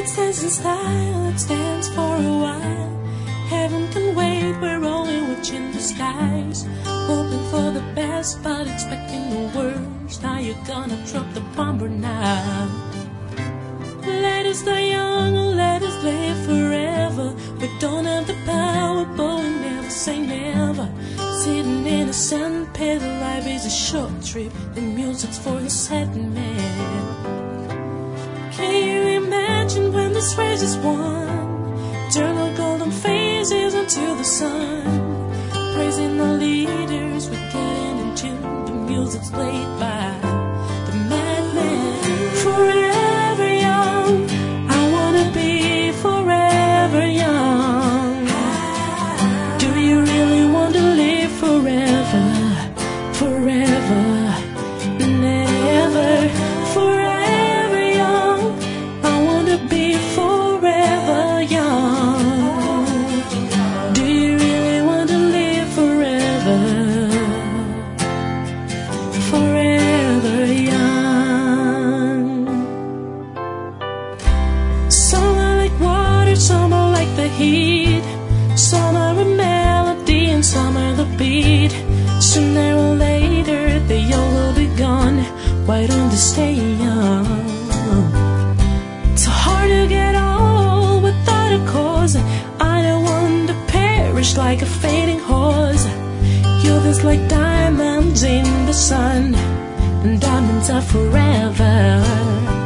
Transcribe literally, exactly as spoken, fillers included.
stands in style, it stands for a while. Heaven can wait, we're only watching the skies, hoping for the best but expecting the worst. Now you're gonna drop the bomb or not? Let us die young or let us live forever. We don't have the power, but we never say never. Sitting in a sandpit, life is a short trip, the music's for the sad man. Can you imagine when this race is won? Turn our golden faces into the sun, praising our leaders, we're getting in tune. The music's played by the madman. Forever young, I wanna be forever young. Do you really want to live forever? Forever, never. Forever young, I wanna be forever young. Do you really want to live forever? Forever young. Some are like water, some are like the heat. Some are a melody and some are the beat. Sooner or later they all will be gone. Why don't they stay young? It's hard to get old without a cause. I don't want to perish like a fading horse. Youth is like diamonds in the sun, and diamonds are forever.